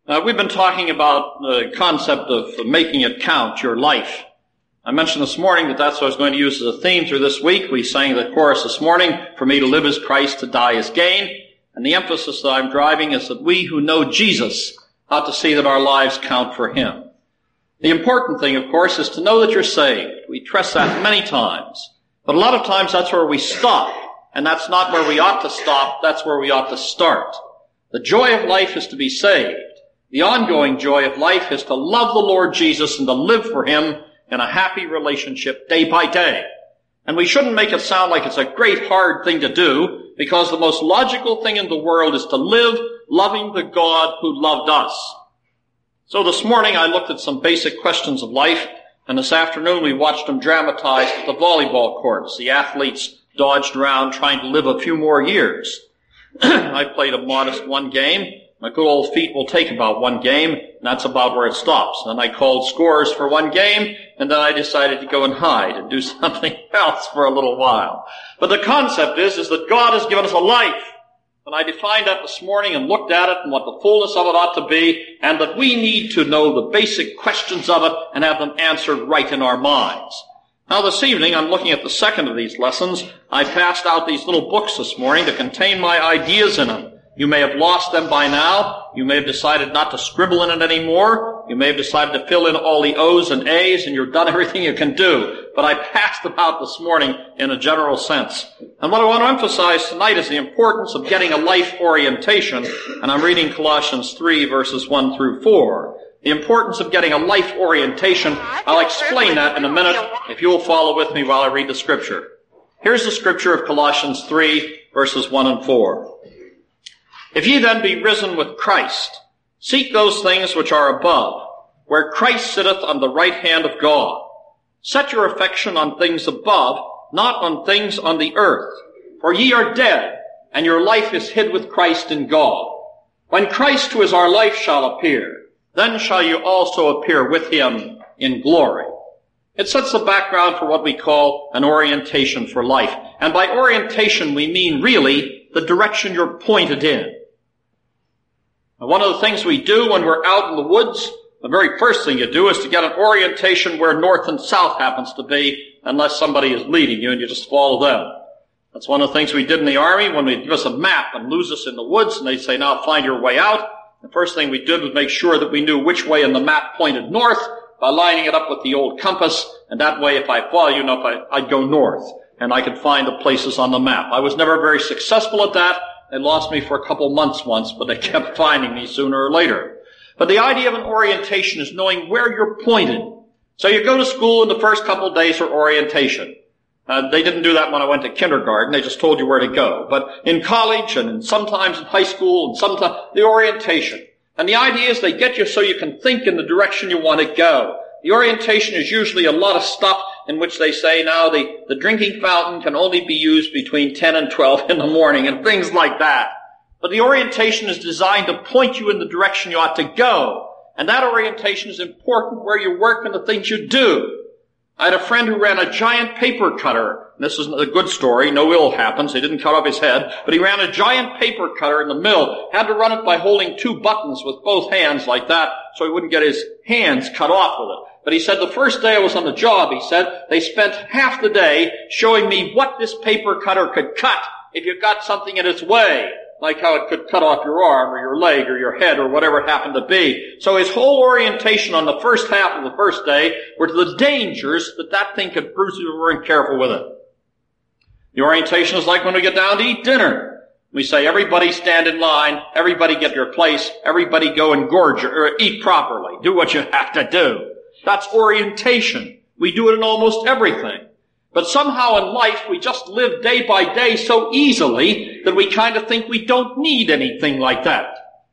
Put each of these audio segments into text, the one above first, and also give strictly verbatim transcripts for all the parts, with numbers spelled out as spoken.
Uh, we've been talking about the concept of making it count, your life. I mentioned this morning that that's what I was going to use as a theme through this week. We sang the chorus this morning, for me to live is Christ, to die is gain. And the emphasis that I'm driving is that we who know Jesus ought to see that our lives count for him. The important thing, of course, is to know that you're saved. We stress that many times. But a lot of times that's where we stop. And that's not where we ought to stop. That's where we ought to start. The joy of life is to be saved. The ongoing joy of life is to love the Lord Jesus and to live for him in a happy relationship day by day. And we shouldn't make it sound like it's a great hard thing to do, because the most logical thing in the world is to live loving the God who loved us. So this morning I looked at some basic questions of life, and this afternoon we watched them dramatized at the volleyball courts. The athletes dodged around trying to live a few more years. I played a modest one game. My good old feet will take about one game, and that's about where it stops. Then I called scores for one game, and then I decided to go and hide and do something else for a little while. But the concept is, is that God has given us a life. And I defined that this morning and looked at it and what the fullness of it ought to be, and that we need to know the basic questions of it and have them answered right in our minds. Now this evening, I'm looking at the second of these lessons. I passed out these little books this morning to contain my ideas in them. You may have lost them by now. You may have decided not to scribble in it anymore. You may have decided to fill in all the O's and A's, and you've done everything you can do. But I passed them out this morning in a general sense. And what I want to emphasize tonight is the importance of getting a life orientation. And I'm reading Colossians three, verses one through four. The importance of getting a life orientation. I'll explain that in a minute if you'll follow with me while I read the scripture. Here's the scripture of Colossians three, verses one and four. If ye then be risen with Christ, seek those things which are above, where Christ sitteth on the right hand of God. Set your affection on things above, not on things on the earth. For ye are dead, and your life is hid with Christ in God. When Christ, who is our life, shall appear, then shall you also appear with him in glory. It sets the background for what we call an orientation for life. And by orientation, we mean really the direction you're pointed in. Now, one of the things we do when we're out in the woods, the very first thing you do is to get an orientation where north and south happens to be, unless somebody is leading you and you just follow them. That's one of the things we did in the Army when they'd give us a map and lose us in the woods, and they'd say, now find your way out. The first thing we did was make sure that we knew which way in the map pointed north by lining it up with the old compass, and that way if I follow you enough, I, I'd go north, and I could find the places on the map. I was never very successful at that. They lost me for a couple months once, but they kept finding me sooner or later. But the idea of an orientation is knowing where you're pointed. So you go to school, and the first couple of days are orientation. Uh, they didn't do that when I went to kindergarten. They just told you where to go. But in college and sometimes in high school and sometimes the orientation. And the idea is they get you so you can think in the direction you want to go. The orientation is usually a lot of stuff in which they say now the, the drinking fountain can only be used between ten and twelve in the morning and things like that. But the orientation is designed to point you in the direction you ought to go. And that orientation is important where you work and the things you do. I had a friend who ran a giant paper cutter. This is a good story. No ill happens. They didn't cut off his head. But he ran a giant paper cutter in the mill. Had to run it by holding two buttons with both hands like that so he wouldn't get his hands cut off with it. But he said the first day I was on the job, he said, they spent half the day showing me what this paper cutter could cut if you got something in its way, like how it could cut off your arm or your leg or your head or whatever it happened to be. So his whole orientation on the first half of the first day were to the dangers that that thing could bruise if you weren't careful with it. The orientation is like when we get down to eat dinner. We say, everybody stand in line, everybody get your place, everybody go and gorge or eat properly. Do what you have to do. That's orientation. We do it in almost everything. But somehow in life, we just live day by day so easily that we kind of think we don't need anything like that.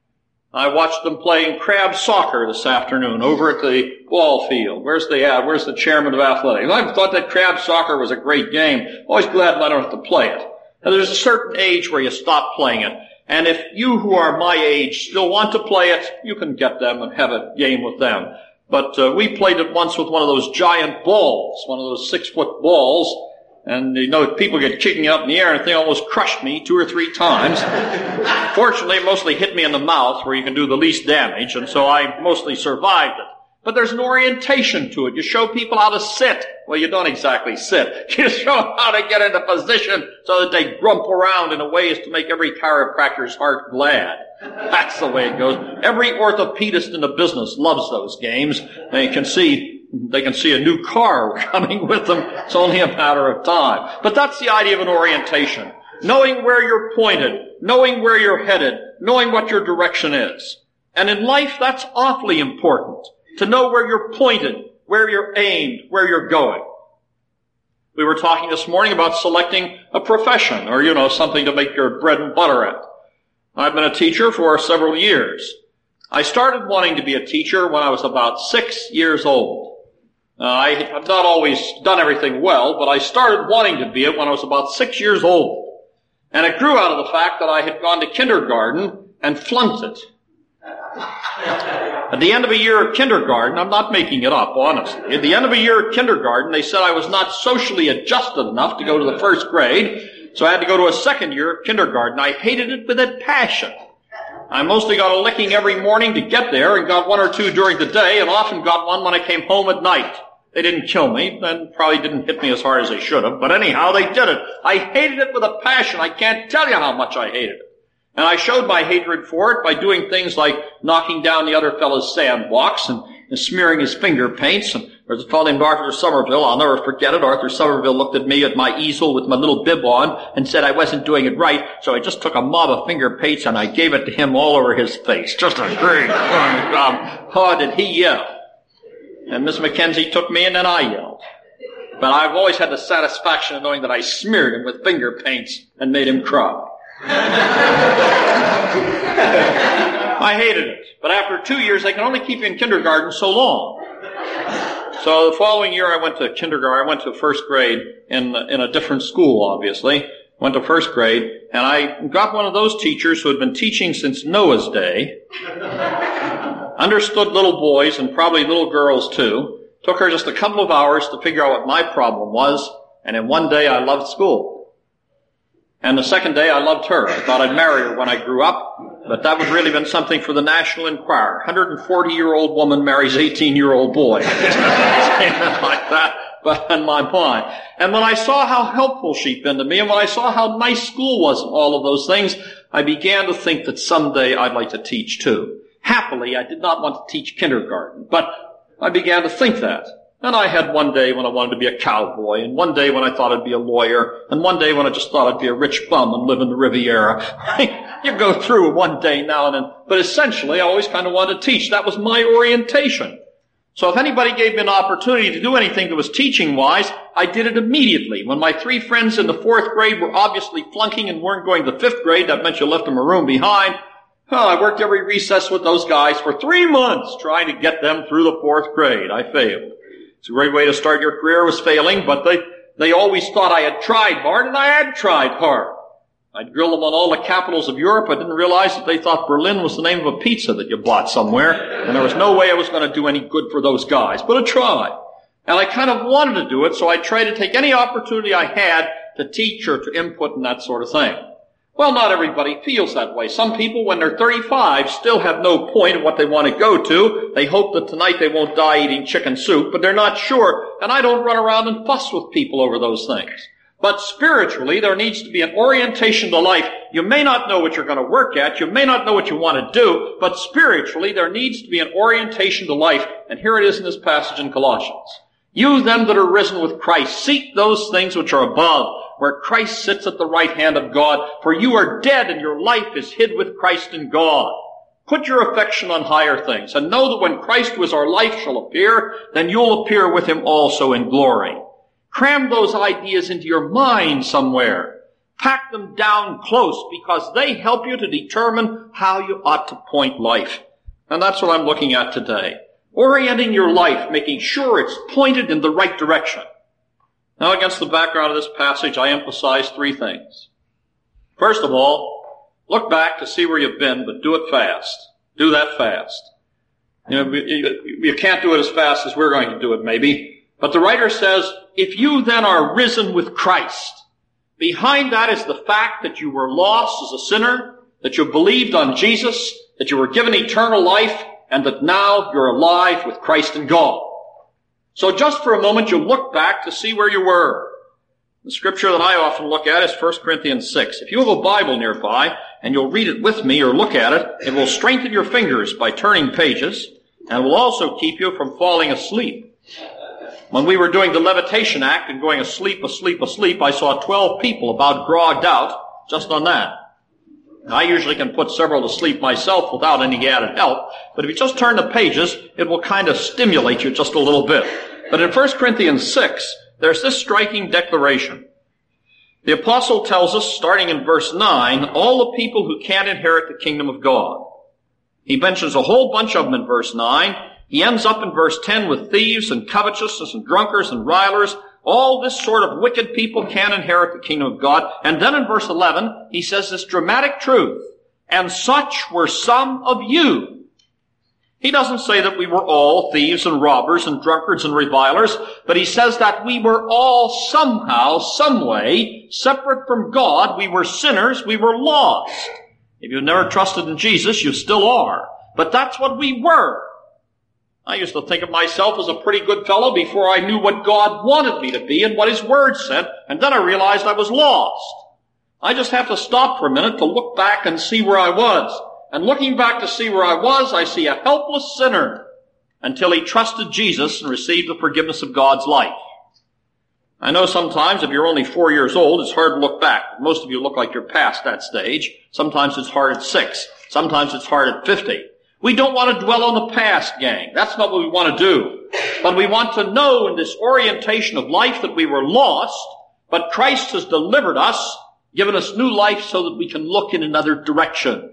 I watched them playing crab soccer this afternoon over at the ball field. Where's the uh, where's the chairman of athletics? I thought that crab soccer was a great game. Always glad I don't have to play it. Now, there's a certain age where you stop playing it. And if you who are my age still want to play it, you can get them and have a game with them. But uh, we played it once with one of those giant balls, one of those six-foot balls, And, you know, people get kicking up in the air and they almost crushed me two or three times. Fortunately, it mostly hit me in the mouth where you can do the least damage, and so I mostly survived it. But there's an orientation to it. You show people how to sit. Well, you don't exactly sit. You show them how to get into position so that they grump around in a way as to make every chiropractor's heart glad. That's the way it goes. Every orthopedist in the business loves those games. They can see They can see a new car coming with them. It's only a matter of time. But that's the idea of an orientation. Knowing where you're pointed, knowing where you're headed, knowing what your direction is. And in life, that's awfully important. To know where you're pointed, where you're aimed, where you're going. We were talking this morning about selecting a profession or, you know, something to make your bread and butter at. I've been a teacher for several years. I started wanting to be a teacher when I was about six years old. Uh, I have not always done everything well, but I started wanting to be it when I was about six years old. And it grew out of the fact that I had gone to kindergarten and flunked it. At the end of a year of kindergarten, I'm not making it up, honestly. At the end of a year of kindergarten, they said I was not socially adjusted enough to go to the first grade, so I had to go to a second year of kindergarten. I hated it with a passion. I mostly got a licking every morning to get there and got one or two during the day and often got one when I came home at night. They didn't kill me and probably didn't hit me as hard as they should have, but anyhow, they did it. I hated it with a passion. I can't tell you how much I hated it. And I showed my hatred for it by doing things like knocking down the other fellow's sandbox and, and smearing his finger paints. And there's a fellow named Arthur Somerville. I'll never forget it. Arthur Somerville looked at me at my easel with my little bib on and said I wasn't doing it right. So I just took a mob of finger paints and I gave it to him all over his face. Just a great job. Oh, did he yell. And Miss Mackenzie took me and then I yelled. But I've always had the satisfaction of knowing that I smeared him with finger paints and made him cry. I hated it. But after two years, they can only keep you in kindergarten so long. So the following year, I went to kindergarten. I went to first grade in, in a different school, obviously. Went to first grade, and I got one of those teachers who had been teaching since Noah's day. Understood little boys and probably little girls too. Took her just a couple of hours to figure out what my problem was, and in one day I loved school. And the second day I loved her. I thought I'd marry her when I grew up, but that would really have been something for the National Enquirer. one hundred forty-year-old woman marries eighteen-year-old boy. Like that, but in my mind. And when I saw how helpful she'd been to me, and when I saw how nice school was and all of those things, I began to think that someday I'd like to teach too. Happily, I did not want to teach kindergarten, but I began to think that. And I had one day when I wanted to be a cowboy, and one day when I thought I'd be a lawyer, and one day when I just thought I'd be a rich bum and live in the Riviera. You go through one day now and then. But essentially, I always kind of wanted to teach. That was my orientation. So if anybody gave me an opportunity to do anything that was teaching-wise, I did it immediately. When my three friends in the fourth grade were obviously flunking and weren't going to fifth grade, that meant you left them a room behind. Well, I worked every recess with those guys for three months trying to get them through the fourth grade. I failed. It's a great way to start your career was failing, but they, they always thought I had tried hard, and I had tried hard. I'd grill them on all the capitals of Europe. I didn't realize that they thought Berlin was the name of a pizza that you bought somewhere, and there was no way I was going to do any good for those guys, but I tried. And I kind of wanted to do it, so I tried to take any opportunity I had to teach or to input and that sort of thing. Well, not everybody feels that way. Some people, when they're thirty-five, still have no point of what they want to go to. They hope that tonight they won't die eating chicken soup, but they're not sure. And I don't run around and fuss with people over those things. But spiritually, there needs to be an orientation to life. You may not know what you're going to work at. You may not know what you want to do. But spiritually, there needs to be an orientation to life. And here it is in this passage in Colossians. You then that are risen with Christ, seek those things which are above, where Christ sits at the right hand of God. For you are dead, and your life is hid with Christ in God. Put your affection on higher things, and know that when Christ who is our life shall appear, then you'll appear with him also in glory. Cram those ideas into your mind somewhere. Pack them down close, because they help you to determine how you ought to point life. And that's what I'm looking at today. Orienting your life, making sure it's pointed in the right direction. Now, against the background of this passage, I emphasize three things. First of all, look back to see where you've been, but do it fast. Do that fast. You know, you, you can't do it as fast as we're going to do it, maybe, But the writer says, if you then are risen with Christ, behind that is the fact that you were lost as a sinner, that you believed on Jesus, that you were given eternal life, and that now you're alive with Christ and God. So just for a moment, you look back to see where you were. The scripture that I often look at is First Corinthians six. If you have a Bible nearby, and you'll read it with me or look at it, it will strengthen your fingers by turning pages, and will also keep you from falling asleep. When we were doing the levitation act and going asleep, asleep, asleep, I saw twelve people about grogged out just on that. I usually can put several to sleep myself without any added help, but if you just turn the pages, it will kind of stimulate you just a little bit. But in First Corinthians six, there's this striking declaration. The apostle tells us, starting in verse nine, all the people who can't inherit the kingdom of God. He mentions a whole bunch of them in verse nine. He ends up in verse ten with thieves and covetousness and drunkards and revilers. All this sort of wicked people can't inherit the kingdom of God. And then in verse eleven, he says this dramatic truth, and such were some of you. He doesn't say that we were all thieves and robbers and drunkards and revilers, but he says that we were all somehow, some way, separate from God. We were sinners. We were lost. If you've never trusted in Jesus, you still are. But that's what we were. I used to think of myself as a pretty good fellow before I knew what God wanted me to be and what His Word said, and then I realized I was lost. I just have to stop for a minute to look back and see where I was. And looking back to see where I was, I see a helpless sinner until he trusted Jesus and received the forgiveness of God's life. I know sometimes if you're only four years old, it's hard to look back. Most of you look like you're past that stage. Sometimes it's hard at six. Sometimes it's hard at fifty. We don't want to dwell on the past, gang. That's not what we want to do. But we want to know in this orientation of life that we were lost, but Christ has delivered us, given us new life so that we can look in another direction.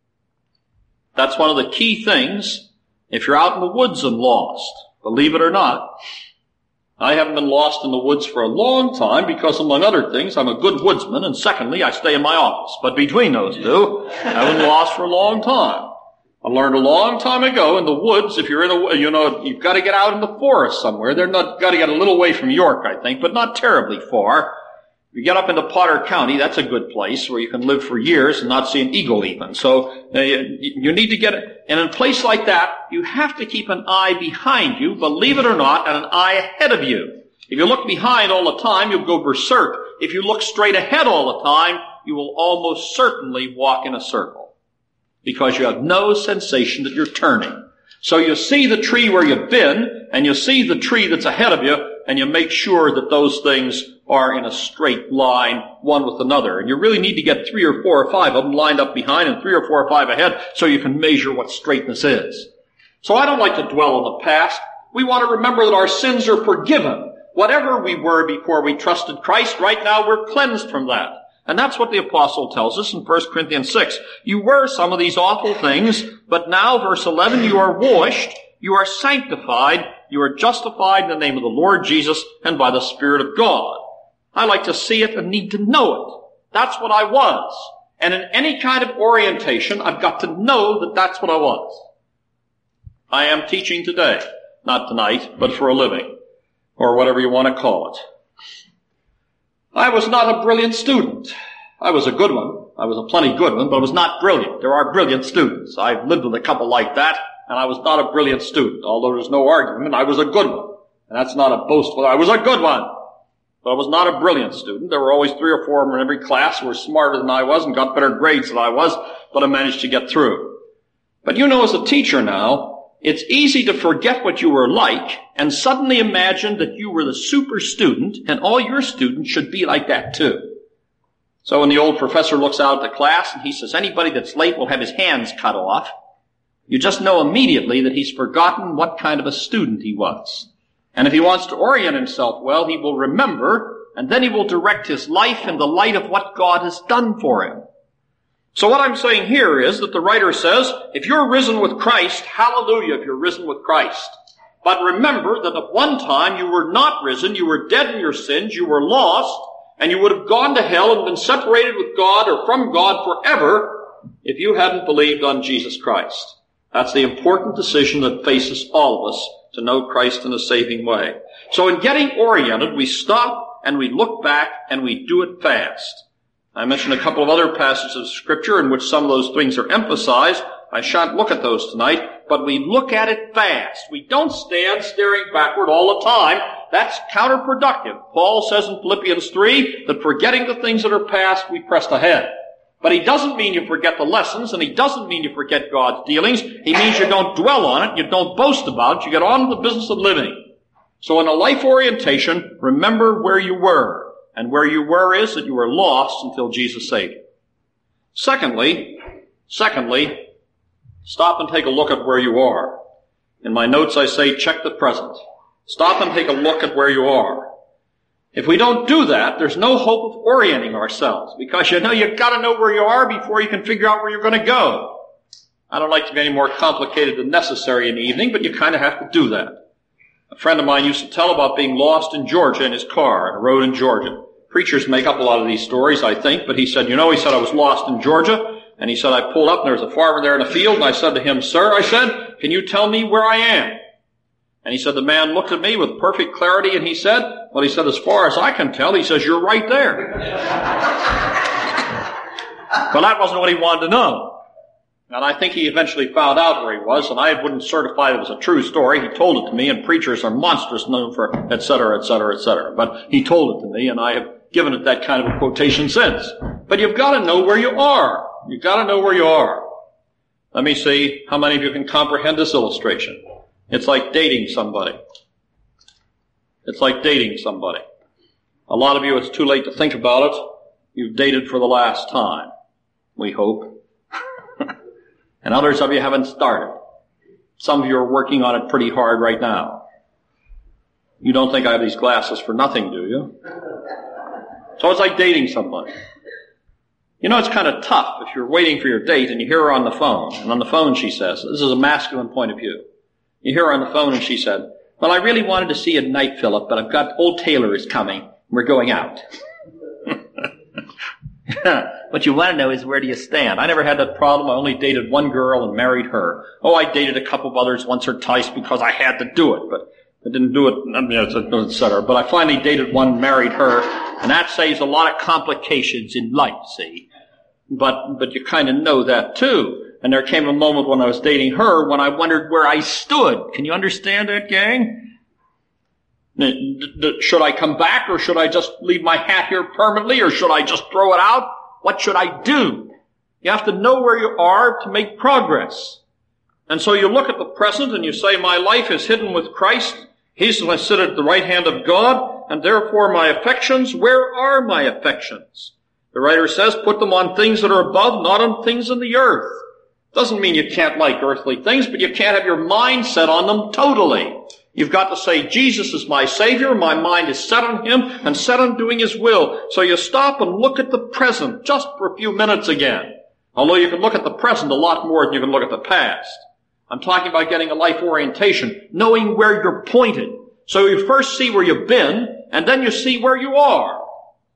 That's one of the key things if you're out in the woods and lost. Believe it or not, I haven't been lost in the woods for a long time because, among other things, I'm a good woodsman, and secondly, I stay in my office. But between those two, I've been lost for a long time. I learned a long time ago in the woods, if you're in the, you know, you've got to get out in the forest somewhere. They're not, got to get a little way from York, I think, but not terribly far. You get up into Potter County, that's a good place where you can live for years and not see an eagle even. So uh, you need to get it. And in a place like that, you have to keep an eye behind you, believe it or not, and an eye ahead of you. If you look behind all the time, you'll go berserk. If you look straight ahead all the time, you will almost certainly walk in a circle because you have no sensation that you're turning. So you see the tree where you've been, and you see the tree that's ahead of you, and you make sure that those things are in a straight line, one with another. And you really need to get three or four or five of them lined up behind and three or four or five ahead so you can measure what straightness is. So I don't like to dwell on the past. We want to remember that our sins are forgiven. Whatever we were before we trusted Christ, right now we're cleansed from that. And that's what the apostle tells us in First Corinthians six. You were some of these awful things, but now, verse eleven, you are washed, you are sanctified, you are justified in the name of the Lord Jesus and by the Spirit of God. I like to see it and need to know it. That's what I was. And in any kind of orientation, I've got to know that that's what I was. I am teaching today, not tonight, but for a living, or whatever you want to call it. I was not a brilliant student. I was a good one. I was a plenty good one, but I was not brilliant. There are brilliant students. I've lived with a couple like that, and I was not a brilliant student. Although there's no argument, I was a good one. And that's not a boastful. I was a good one. But I was not a brilliant student. There were always three or four of them in every class who were smarter than I was and got better grades than I was, but I managed to get through. But you know, as a teacher now, it's easy to forget what you were like and suddenly imagine that you were the super student and all your students should be like that too. So when the old professor looks out at the class and he says, anybody that's late will have his hands cut off, you just know immediately that he's forgotten what kind of a student he was. And if he wants to orient himself well, he will remember, and then he will direct his life in the light of what God has done for him. So what I'm saying here is that the writer says, if you're risen with Christ, hallelujah if you're risen with Christ. But remember that at one time you were not risen, you were dead in your sins, you were lost, and you would have gone to hell and been separated with God or from God forever if you hadn't believed on Jesus Christ. That's the important decision that faces all of us to know Christ in a saving way. So in getting oriented, we stop and we look back and we do it fast. I mentioned a couple of other passages of Scripture in which some of those things are emphasized. I shan't look at those tonight, but we look at it fast. We don't stand staring backward all the time. That's counterproductive. Paul says in Philippians three that forgetting the things that are past, we press ahead. But he doesn't mean you forget the lessons, and he doesn't mean you forget God's dealings. He means you don't dwell on it, you don't boast about it, you get on to the business of living. So in a life orientation, remember where you were. And where you were is that you were lost until Jesus saved you. Secondly, secondly, stop and take a look at where you are. In my notes I say, check the present. Stop and take a look at where you are. If we don't do that, there's no hope of orienting ourselves, because you know you've got to know where you are before you can figure out where you're going to go. I don't like to be any more complicated than necessary in the evening, but you kind of have to do that. A friend of mine used to tell about being lost in Georgia in his car on a road in Georgia. Preachers make up a lot of these stories, I think, but he said, you know, he said, I was lost in Georgia, and he said, I pulled up and there was a farmer there in a field, and I said to him, sir, I said, can you tell me where I am? And he said, the man looked at me with perfect clarity, and he said, well, he said, as far as I can tell, he says, you're right there. Well, that wasn't what he wanted to know. And I think he eventually found out where he was, and I wouldn't certify it was a true story. He told it to me, and preachers are monstrous known for et cetera, et cetera, et cetera. But he told it to me, and I have given it that kind of a quotation since. But you've got to know where you are. You've got to know where you are. Let me see how many of you can comprehend this illustration. It's like dating somebody. It's like dating somebody. A lot of you, it's too late to think about it. You've dated for the last time, we hope. And others of you haven't started. Some of you are working on it pretty hard right now. You don't think I have these glasses for nothing, do you? So it's like dating somebody. You know, it's kind of tough if you're waiting for your date and you hear her on the phone. And on the phone she says, this is a masculine point of view. You hear her on the phone and she said, well, I really wanted to see you tonight, Philip, but I've got old Taylor is coming. We're going out. What you want to know is, where do you stand? I never had that problem. I only dated one girl and married her. Oh, I dated a couple of others once or twice because I had to do it, but I didn't do it, et cetera. But I finally dated one, married her, and that saves a lot of complications in life, see? But, but you kind of know that too. And there came a moment when I was dating her when I wondered where I stood. Can you understand that, gang? Should I come back, or should I just leave my hat here permanently, or should I just throw it out? What should I do? You have to know where you are to make progress. And so you look at the present and you say, my life is hidden with Christ. He's seated at the right hand of God, and therefore my affections, where are my affections? The writer says, put them on things that are above, not on things in the earth. Doesn't mean you can't like earthly things, but you can't have your mind set on them totally. You've got to say, Jesus is my Savior, my mind is set on Him, and set on doing His will. So you stop and look at the present just for a few minutes again. Although you can look at the present a lot more than you can look at the past. I'm talking about getting a life orientation, knowing where you're pointed. So you first see where you've been, and then you see where you are.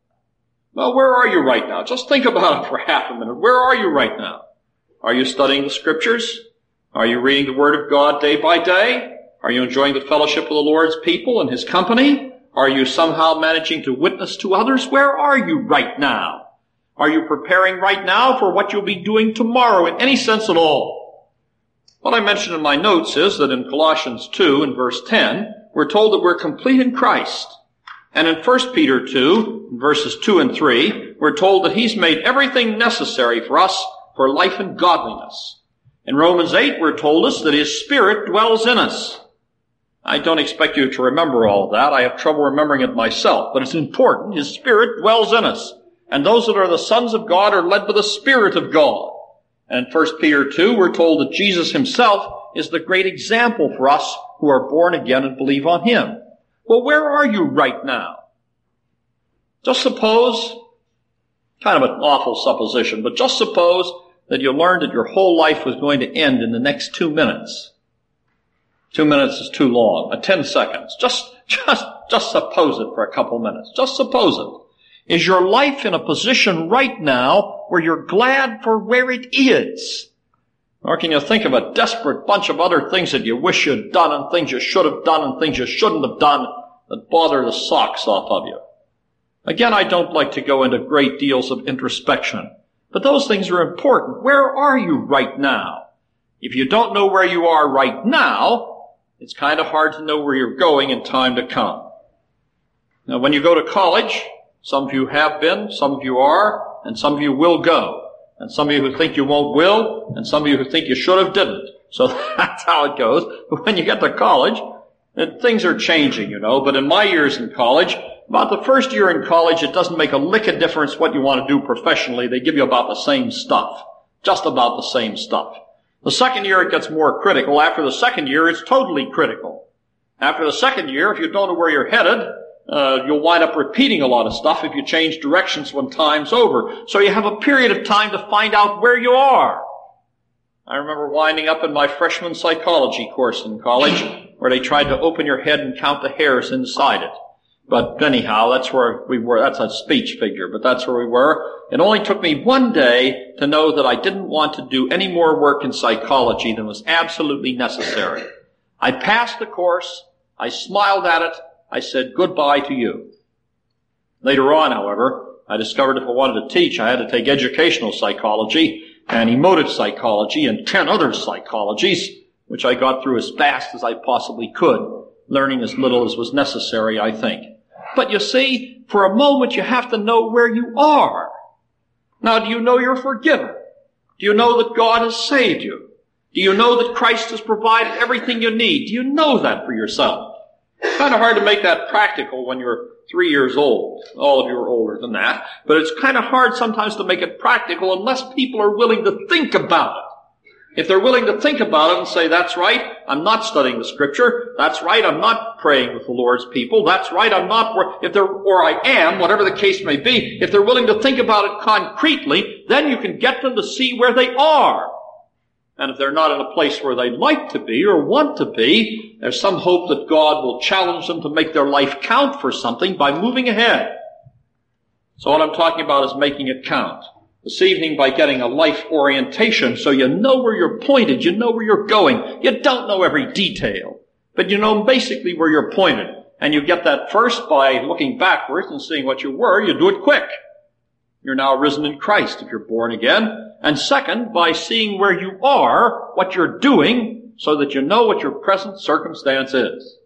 Well, where are you right now? Just think about it for half a minute. Where are you right now? Are you studying the Scriptures? Are you reading the Word of God day by day? Are you enjoying the fellowship of the Lord's people and His company? Are you somehow managing to witness to others? Where are you right now? Are you preparing right now for what you'll be doing tomorrow in any sense at all? What I mentioned in my notes is that in Colossians two and verse ten, we're told that we're complete in Christ. And in First Peter two, verses two and three, we're told that He's made everything necessary for us for life and godliness. In Romans eight, we're told us that His Spirit dwells in us. I don't expect you to remember all of that. I have trouble remembering it myself, but it's important. His Spirit dwells in us. And those that are the sons of God are led by the Spirit of God. And in First Peter two, we're told that Jesus Himself is the great example for us who are born again and believe on Him. Well, where are you right now? Just suppose, kind of an awful supposition, but just suppose that you learned that your whole life was going to end in the next two minutes. Two minutes is too long. Uh, ten seconds. Just, just, just suppose it for a couple minutes. Just suppose it. Is your life in a position right now where you're glad for where it is? Or can you think of a desperate bunch of other things that you wish you'd done and things you should have done and things you shouldn't have done that bother the socks off of you? Again, I don't like to go into great deals of introspection, but those things are important. Where are you right now? If you don't know where you are right now, it's kind of hard to know where you're going in time to come. Now, when you go to college, some of you have been, some of you are, and some of you will go. And some of you who think you won't will, and some of you who think you should have didn't. So that's how it goes. But when you get to college, things are changing, you know. But in my years in college, about the first year in college, it doesn't make a lick of difference what you want to do professionally. They give you about the same stuff. Just about the same stuff. The second year, it gets more critical. After the second year, it's totally critical. After the second year, if you don't know where you're headed, Uh, you'll wind up repeating a lot of stuff if you change directions when time's over. So you have a period of time to find out where you are. I remember winding up in my freshman psychology course in college where they tried to open your head and count the hairs inside it. But anyhow, that's where we were. That's a speech figure, but that's where we were. It only took me one day to know that I didn't want to do any more work in psychology than was absolutely necessary. I passed the course. I smiled at it. I said goodbye to you. Later on, however, I discovered if I wanted to teach, I had to take educational psychology and emotive psychology and ten other psychologies, which I got through as fast as I possibly could, learning as little as was necessary, I think. But you see, for a moment you have to know where you are. Now, do you know you're forgiven? Do you know that God has saved you? Do you know that Christ has provided everything you need? Do you know that for yourself? It's kind of hard to make that practical when you're three years old. All of you are older than that. But it's kind of hard sometimes to make it practical unless people are willing to think about it. If they're willing to think about it and say, that's right, I'm not studying the Scripture. That's right, I'm not praying with the Lord's people. That's right, I'm not, if they're, or I am, whatever the case may be. If they're willing to think about it concretely, then you can get them to see where they are. And if they're not in a place where they'd like to be or want to be, there's some hope that God will challenge them to make their life count for something by moving ahead. So what I'm talking about is making it count. This evening by getting a life orientation so you know where you're pointed, you know where you're going. You don't know every detail, but you know basically where you're pointed. And you get that first by looking backwards and seeing what you were. You do it quick. You're now risen in Christ if you're born again. And second, by seeing where you are, what you're doing, so that you know what your present circumstance is.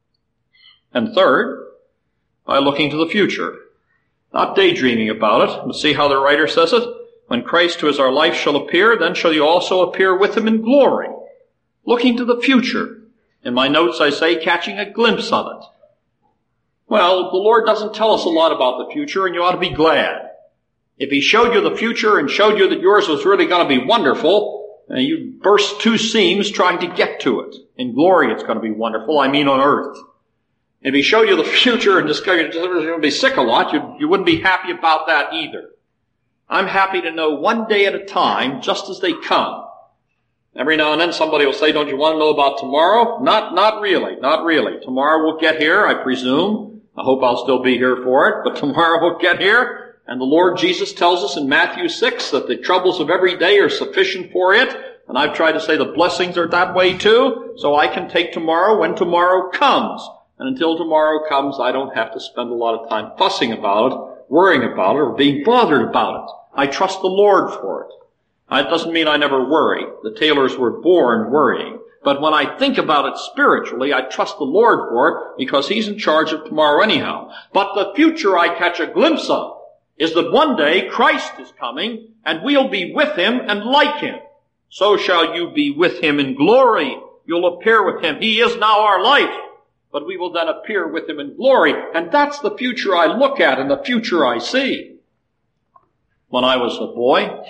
And third, by looking to the future. Not daydreaming about it, but see how the writer says it. When Christ, who is our life, shall appear, then shall you also appear with him in glory. Looking to the future. In my notes I say, catching a glimpse of it. Well, the Lord doesn't tell us a lot about the future, and you ought to be glad. If he showed you the future and showed you that yours was really going to be wonderful, and you burst two seams trying to get to it. In glory it's going to be wonderful, I mean on earth. If he showed you the future and discovered you're going to be sick a lot, you, you wouldn't be happy about that either. I'm happy to know one day at a time, just as they come. Every now and then somebody will say, don't you want to know about tomorrow? Not, not really, not really. Tomorrow will get here, I presume. I hope I'll still be here for it, but tomorrow will get here. And the Lord Jesus tells us in Matthew six that the troubles of every day are sufficient for it. And I've tried to say the blessings are that way too. So I can take tomorrow when tomorrow comes. And until tomorrow comes, I don't have to spend a lot of time fussing about it, worrying about it, or being bothered about it. I trust the Lord for it. It doesn't mean I never worry. The Taylors were born worrying. But when I think about it spiritually, I trust the Lord for it because he's in charge of tomorrow anyhow. But the future I catch a glimpse of is that one day Christ is coming and we'll be with him and like him. So shall you be with him in glory. You'll appear with him. He is now our life, but we will then appear with him in glory. And that's the future I look at and the future I see. When I was a boy,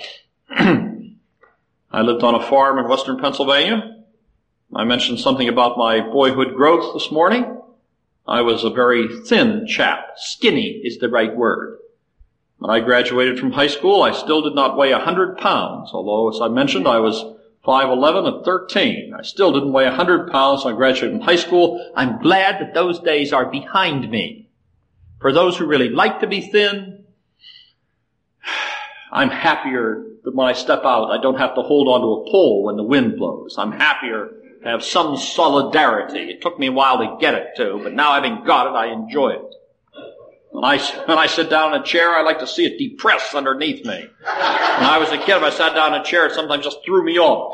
I lived on a farm in western Pennsylvania. I mentioned something about my boyhood growth this morning. I was a very thin chap. Skinny is the right word. When I graduated from high school, I still did not weigh a hundred pounds, although, as I mentioned, I was five eleven at thirteen. I still didn't weigh a hundred pounds when I graduated from high school. I'm glad that those days are behind me. For those who really like to be thin, I'm happier that when I step out, I don't have to hold onto a pole when the wind blows. I'm happier to have some solidarity. It took me a while to get it too, but now having got it, I enjoy it. When I, when I sit down in a chair, I like to see it depress underneath me. When I was a kid, if I sat down in a chair, it sometimes just threw me off.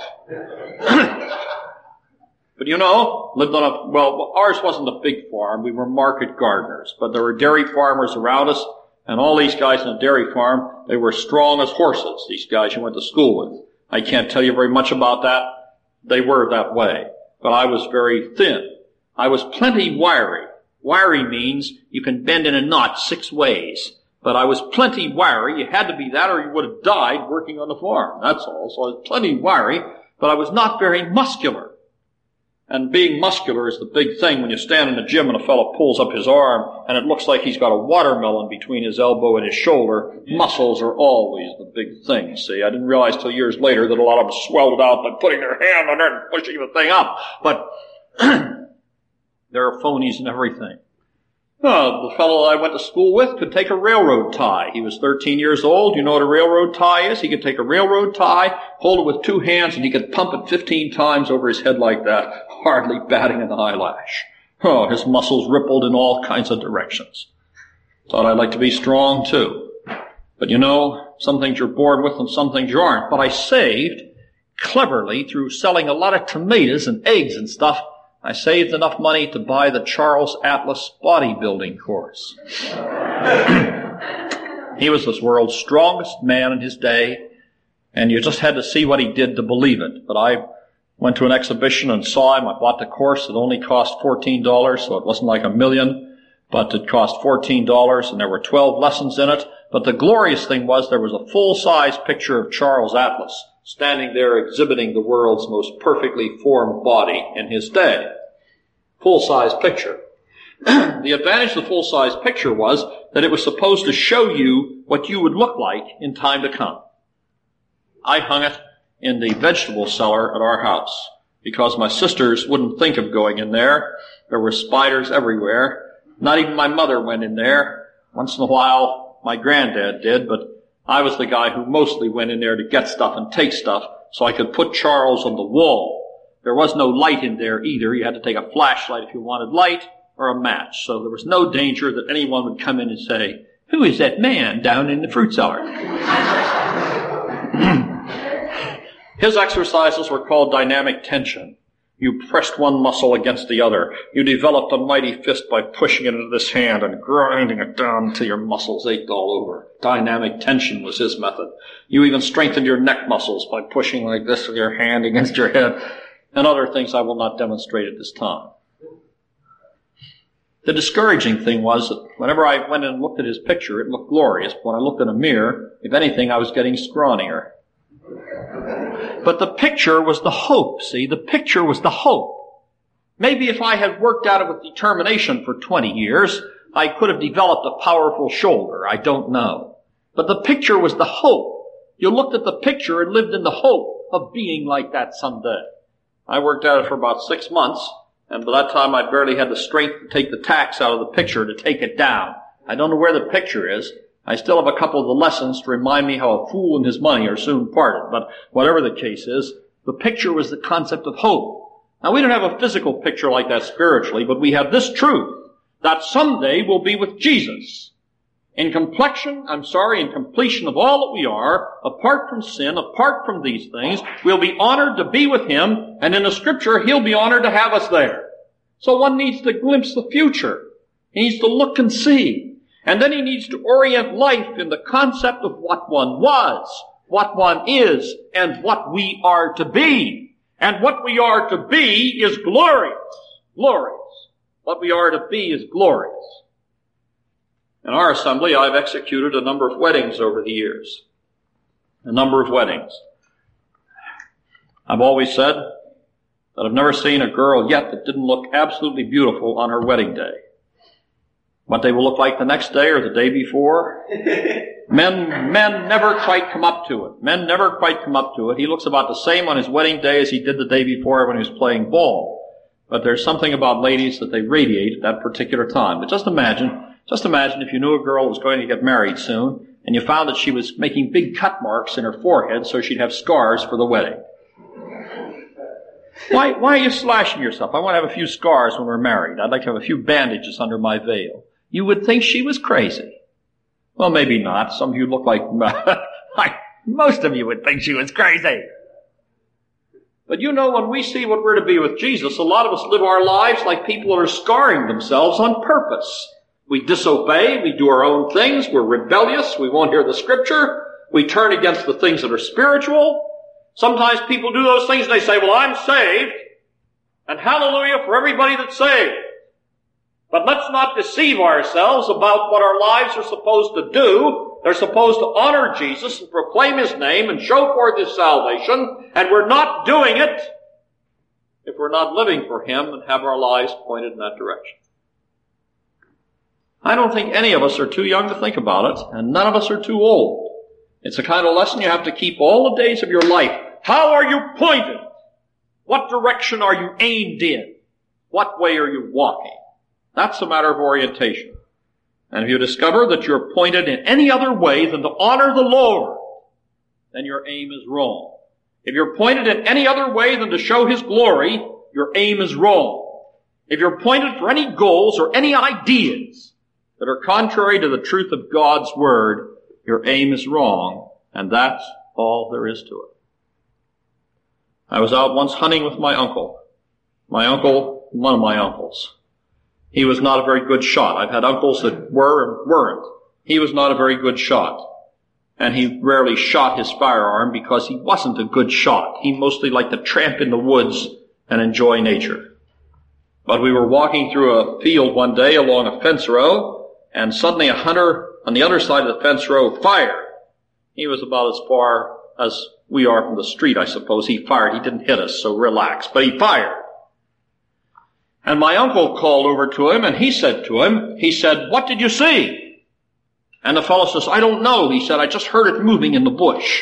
But you know, lived on a, well, ours wasn't a big farm. We were market gardeners. But there were dairy farmers around us, and all these guys on a dairy farm, they were strong as horses, these guys you went to school with. I can't tell you very much about that. They were that way. But I was very thin. I was plenty wiry. Wiry means you can bend in a knot six ways. But I was plenty wiry. You had to be that or you would have died working on the farm. That's all. So I was plenty wiry, but I was not very muscular. And being muscular is the big thing when you stand in the gym and a fellow pulls up his arm and it looks like he's got a watermelon between his elbow and his shoulder. Muscles are always the big thing, see. I didn't realize till years later that a lot of them swelled it out by putting their hand on it and pushing the thing up. But there are phonies and everything. Oh, the fellow I went to school with could take a railroad tie. He was thirteen years old. You know what a railroad tie is? He could take a railroad tie, hold it with two hands, and he could pump it fifteen times over his head like that, hardly batting an eyelash. Oh, his muscles rippled in all kinds of directions. Thought I'd like to be strong, too. But you know, some things you're born with and some things you aren't. But I saved cleverly through selling a lot of tomatoes and eggs and stuff. I saved enough money to buy the Charles Atlas bodybuilding course. He was this world's strongest man in his day, and you just had to see what he did to believe it. But I went to an exhibition and saw him. I bought the course. It only cost fourteen dollars, so it wasn't like a million, but it cost fourteen dollars, and there were twelve lessons in it. But the glorious thing was there was a full-size picture of Charles Atlas standing there exhibiting the world's most perfectly formed body in his day. Full-size picture. The advantage of the full-size picture was that it was supposed to show you what you would look like in time to come. I hung it in the vegetable cellar at our house because my sisters wouldn't think of going in there. There were spiders everywhere. Not even my mother went in there. Once in a while, my granddad did, but I was the guy who mostly went in there to get stuff and take stuff so I could put Charles on the wall. There was no light in there either. You had to take a flashlight if you wanted light or a match. So there was no danger that anyone would come in and say, "Who is that man down in the fruit cellar?" His exercises were called dynamic tension. You pressed one muscle against the other. You developed a mighty fist by pushing it into this hand and grinding it down until your muscles ached all over. Dynamic tension was his method. You even strengthened your neck muscles by pushing like this with your hand against your head, and other things I will not demonstrate at this time. The discouraging thing was that whenever I went and looked at his picture, it looked glorious. But when I looked in a mirror, if anything, I was getting scrawnier. But the picture was the hope, see? The picture was the hope. Maybe if I had worked at it with determination for twenty years, I could have developed a powerful shoulder. I don't know. But the picture was the hope. You looked at the picture and lived in the hope of being like that someday. I worked at it for about six months, and by that time I barely had the strength to take the tacks out of the picture to take it down. I don't know where the picture is. I still have a couple of the lessons to remind me how a fool and his money are soon parted. But whatever the case is, the picture was the concept of hope. Now, we don't have a physical picture like that spiritually, but we have this truth, that someday we'll be with Jesus. In complexion, I'm sorry, in completion of all that we are, apart from sin, apart from these things, we'll be honored to be with Him, and in the Scripture, He'll be honored to have us there. So one needs to glimpse the future. He needs to look and see. And then he needs to orient life in the concept of what one was, what one is, and what we are to be. And what we are to be is glorious. Glorious. What we are to be is glorious. In our assembly, I've executed a number of weddings over the years. A number of weddings. I've always said that I've never seen a girl yet that didn't look absolutely beautiful on her wedding day. What they will look like the next day or the day before. Men, men never quite come up to it. Men never quite come up to it. He looks about the same on his wedding day as he did the day before when he was playing ball. But there's something about ladies that they radiate at that particular time. But just imagine, just imagine if you knew a girl was going to get married soon, and you found that she was making big cut marks in her forehead so she'd have scars for the wedding. Why, why are you slashing yourself? I want to have a few scars when we're married. I'd like to have a few bandages under my veil. You would think she was crazy. Well, maybe not. Some of you look like, like most of you would think she was crazy. But you know, when we see what we're to be with Jesus, a lot of us live our lives like people that are scarring themselves on purpose. We disobey, we do our own things, we're rebellious, we won't hear the Scripture, we turn against the things that are spiritual. Sometimes people do those things and they say, well, I'm saved, and hallelujah for everybody that's saved. But let's not deceive ourselves about what our lives are supposed to do. They're supposed to honor Jesus and proclaim His name and show forth His salvation, and we're not doing it if we're not living for Him and have our lives pointed in that direction. I don't think any of us are too young to think about it, and none of us are too old. It's a kind of lesson you have to keep all the days of your life. How are you pointed? What direction are you aimed in? What way are you walking? That's a matter of orientation. And if you discover that you're pointed in any other way than to honor the Lord, then your aim is wrong. If you're pointed in any other way than to show His glory, your aim is wrong. If you're pointed for any goals or any ideas that are contrary to the truth of God's Word, your aim is wrong, and that's all there is to it. I was out once hunting with my uncle. My uncle, one of my uncles. He was not a very good shot. I've had uncles that were and weren't. He was not a very good shot. And he rarely shot his firearm because he wasn't a good shot. He mostly liked to tramp in the woods and enjoy nature. But we were walking through a field one day along a fence row, and suddenly a hunter on the other side of the fence row fired. He was about as far as we are from the street, I suppose. He fired. He didn't hit us, so relax. But he fired. And my uncle called over to him, and he said to him, he said, what did you see? And the fellow says, I don't know. He said, I just heard it moving in the bush.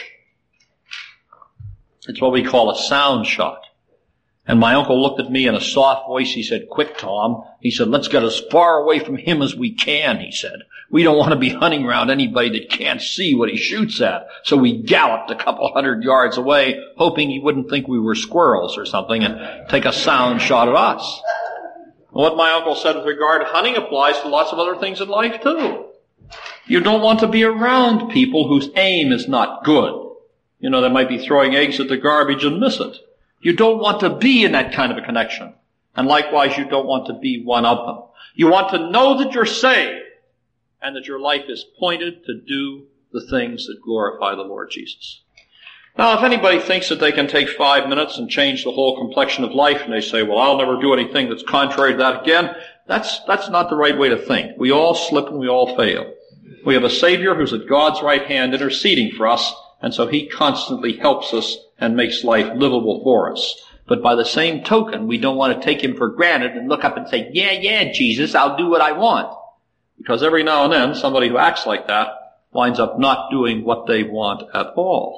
It's what we call a sound shot. And my uncle looked at me in a soft voice. He said, quick, Tom. He said, let's get as far away from him as we can, he said. We don't want to be hunting around anybody that can't see what he shoots at. So we galloped a couple hundred yards away, hoping he wouldn't think we were squirrels or something and take a sound shot at us. What my uncle said with regard to hunting applies to lots of other things in life too. You don't want to be around people whose aim is not good. You know, they might be throwing eggs at the garbage and miss it. You don't want to be in that kind of a connection. And likewise, you don't want to be one of them. You want to know that you're saved and that your life is pointed to do the things that glorify the Lord Jesus. Now, if anybody thinks that they can take five minutes and change the whole complexion of life, and they say, well, I'll never do anything that's contrary to that again, that's, that's not the right way to think. We all slip and we all fail. We have a Savior who's at God's right hand interceding for us, and so He constantly helps us and makes life livable for us. But by the same token, we don't want to take Him for granted and look up and say, yeah, yeah, Jesus, I'll do what I want. Because every now and then, somebody who acts like that winds up not doing what they want at all.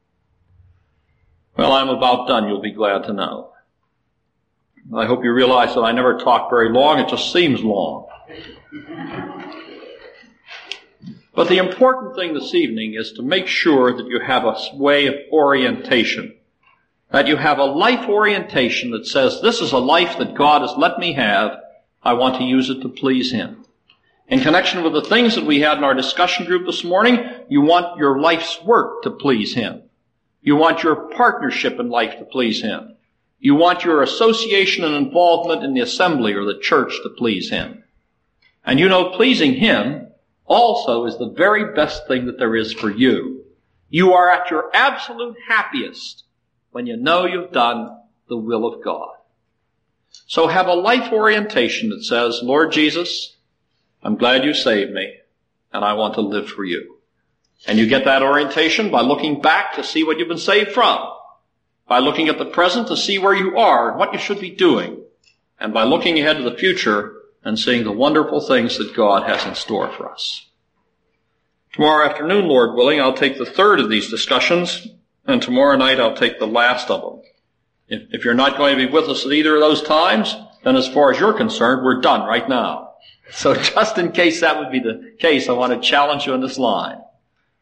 Well, I'm about done, you'll be glad to know. I hope you realize that I never talk very long, it just seems long. But the important thing this evening is to make sure that you have a way of orientation. That you have a life orientation that says, this is a life that God has let me have, I want to use it to please Him. In connection with the things that we had in our discussion group this morning, you want your life's work to please Him. You want your partnership in life to please Him. You want your association and involvement in the assembly or the church to please Him. And you know, pleasing Him also is the very best thing that there is for you. You are at your absolute happiest when you know you've done the will of God. So have a life orientation that says, Lord Jesus, I'm glad you saved me, and I want to live for you. And you get that orientation by looking back to see what you've been saved from, by looking at the present to see where you are and what you should be doing, and by looking ahead to the future and seeing the wonderful things that God has in store for us. Tomorrow afternoon, Lord willing, I'll take the third of these discussions, and tomorrow night I'll take the last of them. If, if you're not going to be with us at either of those times, then as far as you're concerned, we're done right now. So just in case that would be the case, I want to challenge you in this line.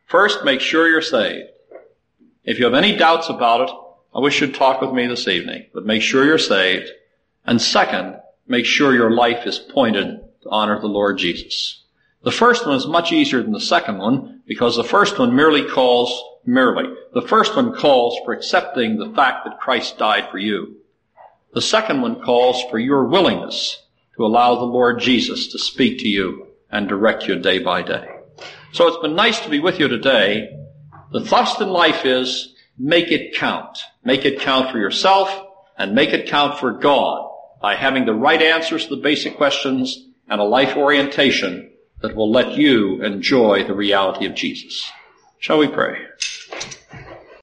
First, make sure you're saved. If you have any doubts about it, I wish you'd talk with me this evening, but make sure you're saved. And second, make sure your life is pointed to honor the Lord Jesus. The first one is much easier than the second one because the first one merely calls, merely, the first one calls for accepting the fact that Christ died for you. The second one calls for your willingness to allow the Lord Jesus to speak to you and direct you day by day. So it's been nice to be with you today. The thrust in life is make it count. Make it count for yourself and make it count for God by having the right answers to the basic questions and a life orientation that will let you enjoy the reality of Jesus. Shall we pray?